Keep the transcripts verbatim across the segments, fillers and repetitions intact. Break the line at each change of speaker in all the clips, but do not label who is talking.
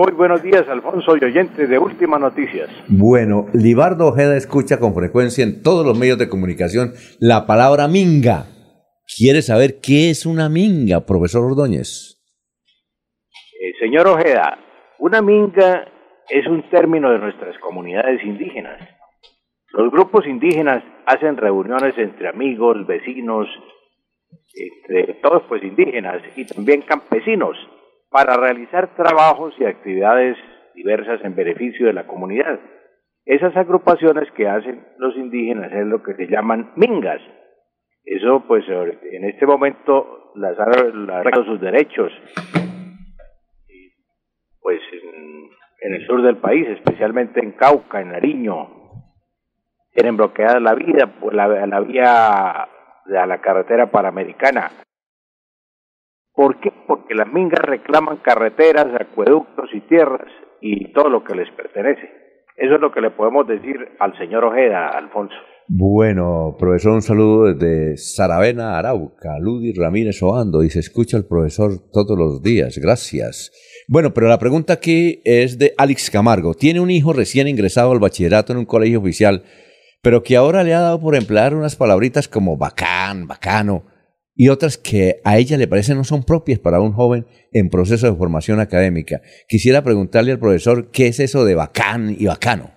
Muy buenos días, Alfonso y oyentes de Últimas Noticias.
Bueno, Libardo Ojeda escucha con frecuencia en todos los medios de comunicación la palabra minga. ¿Quiere saber qué es una minga, profesor Ordóñez?
Eh, señor Ojeda, una minga es un término de nuestras comunidades indígenas. Los grupos indígenas hacen reuniones entre amigos, vecinos, entre todos pues indígenas y también campesinos, para realizar trabajos y actividades diversas en beneficio de la comunidad. Esas agrupaciones que hacen los indígenas es lo que se llaman mingas. Eso, pues, en este momento, las han arreglado sus derechos, pues, en, en el sur del país, especialmente en Cauca, en Nariño, tienen bloqueada la vía, pues, la, la vía de la carretera panamericana. ¿Por qué? Porque las mingas reclaman carreteras, acueductos y tierras y todo lo que les pertenece. Eso es lo que le podemos decir al señor Ojeda, Alfonso.
Bueno, profesor, un saludo desde Saravena, Arauca. Ludi Ramírez Obando, y se escucha al profesor todos los días. Gracias. Bueno, pero la pregunta aquí es de Alex Camargo. Tiene un hijo recién ingresado al bachillerato en un colegio oficial, pero que ahora le ha dado por emplear unas palabritas como bacán, bacano, y otras que a ella le parecen no son propias para un joven en proceso de formación académica. Quisiera preguntarle al profesor qué es eso de bacán y bacano.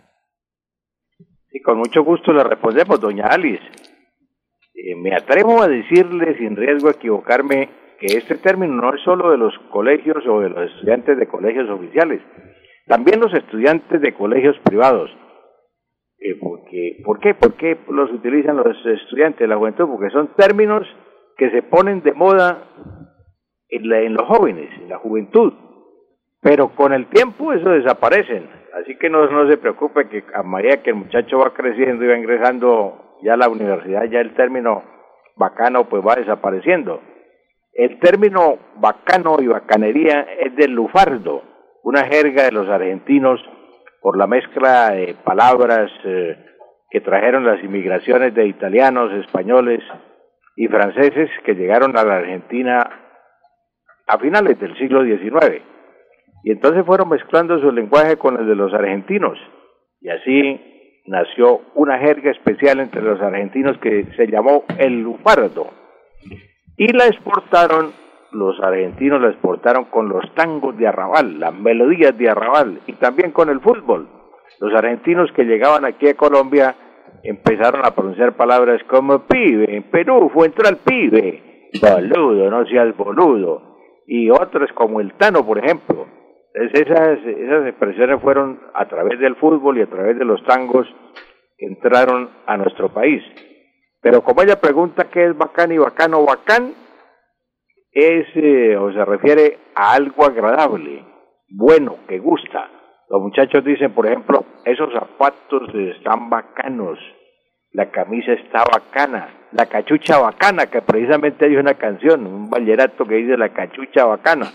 Sí, con mucho gusto le respondemos, doña Alice. Eh, me atrevo a decirle, sin riesgo de equivocarme, que este término no es solo de los colegios o de los estudiantes de colegios oficiales, también los estudiantes de colegios privados. Eh, porque, ¿Por qué? ¿Por qué los utilizan los estudiantes de la juventud? Porque son términos que se ponen de moda en, la, en los jóvenes, en la juventud, pero con el tiempo eso desaparecen, así que no, no se preocupe que a medida que el muchacho va creciendo y va ingresando ya a la universidad, ya el término bacano pues va desapareciendo. El término bacano y bacanería es del lufardo, una jerga de los argentinos por la mezcla de palabras eh, que trajeron las inmigraciones de italianos, españoles y franceses que llegaron a la Argentina a finales del siglo diecinueve. Y entonces fueron mezclando su lenguaje con el de los argentinos. Y así nació una jerga especial entre los argentinos que se llamó el lufardo. Y la exportaron, los argentinos la exportaron con los tangos de arrabal, las melodías de arrabal, y también con el fútbol. Los argentinos que llegaban aquí a Colombia empezaron a pronunciar palabras como pibe, en Perú fue entrar el pibe, boludo, no seas boludo, y otras como el tano, por ejemplo. Entonces esas, esas expresiones fueron a través del fútbol y a través de los tangos que entraron a nuestro país. Pero como ella pregunta qué es bacán y bacano, bacán es eh, o se refiere a algo agradable, bueno, que gusta. Los muchachos dicen, por ejemplo, esos zapatos están bacanos, la camisa está bacana, la cachucha bacana, que precisamente hay una canción, un vallenato que dice la cachucha bacana.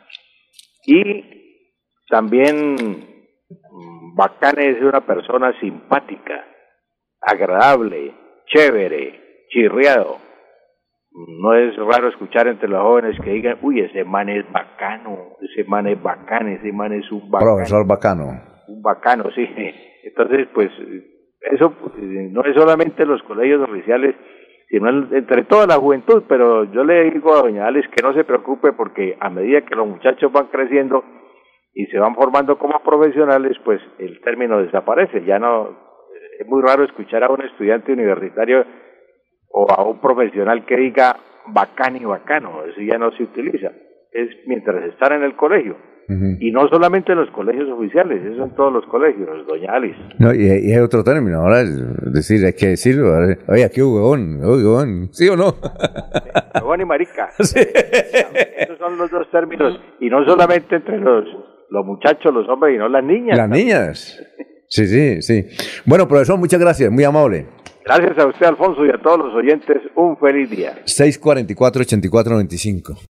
Y también bacana es una persona simpática, agradable, chévere, chirriado. No es raro escuchar entre los jóvenes que digan, uy, ese man es bacano, ese man es bacán, ese man es un bacano.
Profesor bacano.
Un bacano, sí. Entonces, pues, eso no es solamente en los colegios oficiales, sino entre toda la juventud, pero yo le digo a doña Alex que no se preocupe porque a medida que los muchachos van creciendo y se van formando como profesionales, pues el término desaparece. Ya no, es muy raro escuchar a un estudiante universitario o a un profesional que diga bacán y bacano, eso ya no se utiliza, es mientras están en el colegio. Uh-huh. Y no solamente en los colegios oficiales, eso en todos los colegios, doña Alice.
No, y, y hay otro término, ahora es decir, hay que decirlo, oye, aquí huevón, huevón, ¿sí o no?
Huevón y marica. Sí. Esos son los dos términos, y no solamente entre los, los muchachos, los hombres, y no las niñas.
Las también. Niñas, sí, sí, sí. Bueno, profesor, muchas gracias, muy amable.
Gracias a usted, Alfonso, y a todos los oyentes, un feliz día.
seis cuarenta y cuatro, ochenta y cuatro noventa y cinco.